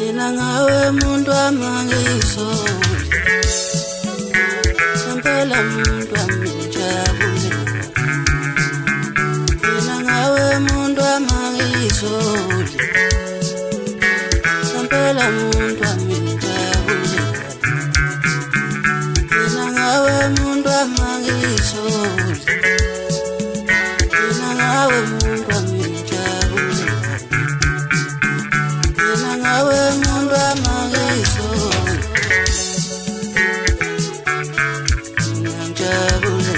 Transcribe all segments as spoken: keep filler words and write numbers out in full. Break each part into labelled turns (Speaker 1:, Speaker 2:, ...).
Speaker 1: Mina ngawe muntu amangizoli Sampela muntu amijabule Mina ngawe muntu amangizoli Sampela muntu amijabule Mina ngawe muntu amangizoli Mina ngawe muntu amijabule Mina ngawe muntu amangizoli Ngijabule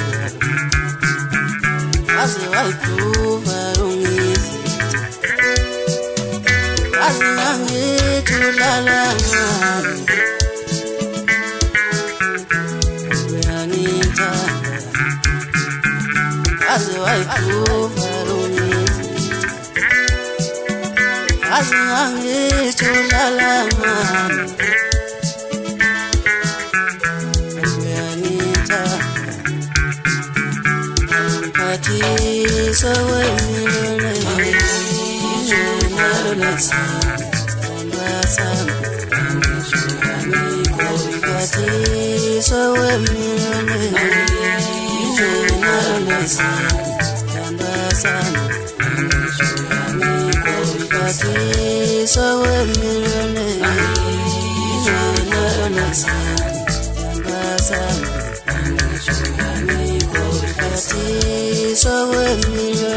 Speaker 1: Waze wayiphuva ungizitha Waze ngangithi udlala ngami Uyangithanda Waze wayiphuva ungizitha Waze ngangithi udlala ngami So when you're So when So when you're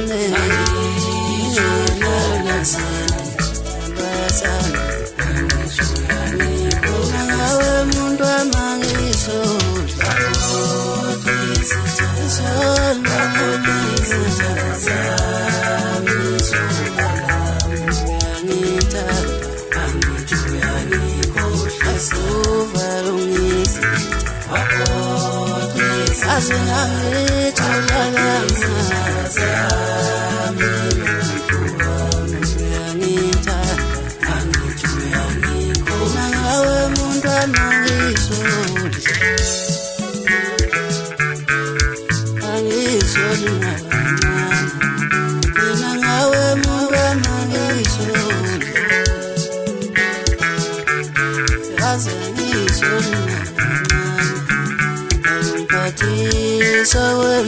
Speaker 1: So when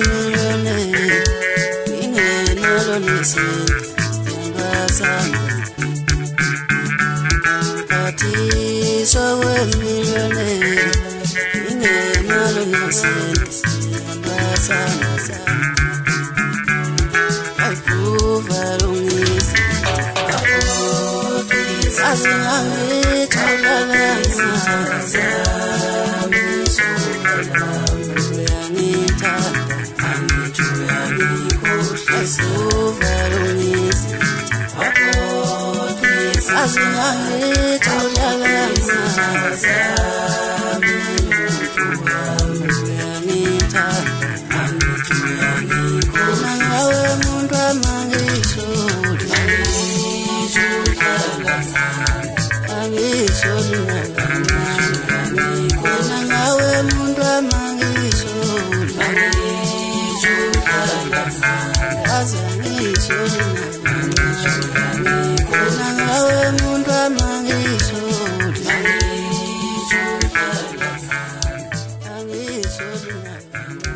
Speaker 1: I'm